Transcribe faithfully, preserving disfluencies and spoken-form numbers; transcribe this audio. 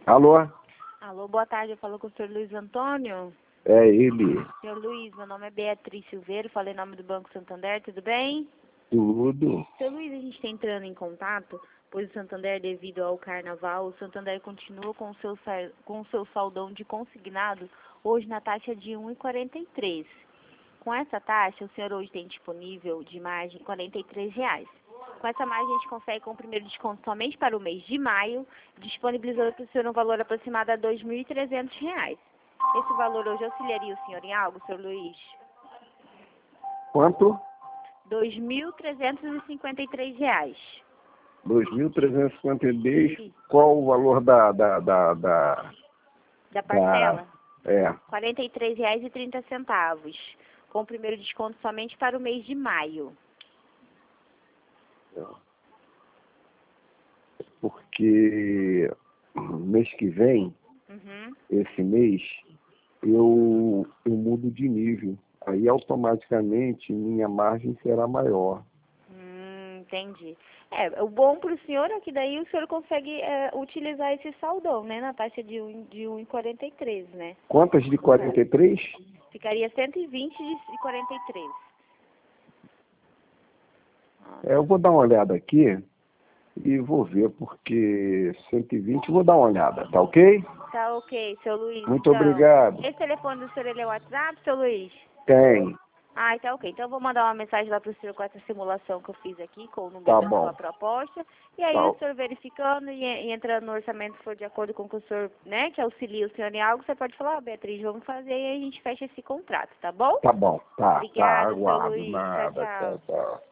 Alô? Alô, boa tarde, eu falo com o senhor Luiz Antônio. É ele. Senhor Luiz, meu nome é Beatriz Silveira, falei em nome do Banco Santander, tudo bem? Tudo. Senhor Luiz, a gente está entrando em contato, pois o Santander, devido ao carnaval, o Santander continua com o seu, sa- com o seu saldão de consignado hoje na taxa de um vírgula quarenta e três. Com essa taxa, o senhor hoje tem disponível de margem quarenta e três reais. Com essa margem, a gente consegue com o primeiro desconto somente para o mês de maio, disponibilizando para o senhor um valor aproximado a dois mil e trezentos reais. Esse valor hoje auxiliaria o senhor em algo, senhor Luiz? Quanto? dois mil trezentos e cinquenta e três reais. dois mil trezentos e cinquenta e dois. Sim. Qual o valor da... da, da, da, Da parcela? da é. quarenta e três reais e trinta centavos. Com o primeiro desconto somente para o mês de maio. Porque mês que vem, Uhum. esse mês, eu, eu mudo de nível. Aí automaticamente minha margem será maior. Hum, entendi. É, o bom para o senhor é que daí o senhor consegue é, utilizar esse saldão, né? Na taxa de um de um vírgula quarenta e três, né? Quantas de quarenta e três? Ficaria cento e vinte de quarenta e três. É, eu vou dar uma olhada aqui e vou ver, porque cento e vinte, vou dar uma olhada, tá ok? Tá ok, seu Luiz. Muito Então, obrigado. esse telefone do senhor ele é o WhatsApp, seu Luiz? Tem. Ah, tá ok. Então eu vou mandar uma mensagem lá pro senhor com essa simulação que eu fiz aqui, com o número Tá da bom. sua proposta. E aí Tá. o senhor verificando e, e entrando no orçamento, se for de acordo com o que o senhor, né, que auxilia o senhor em algo, você pode falar, ó, Beatriz, vamos fazer e aí a gente fecha esse contrato, tá bom? Tá bom. Tá, tá. Obrigada, seu Aguardo. Luiz. Tchau, Nada. tchau. Tchau, tchau.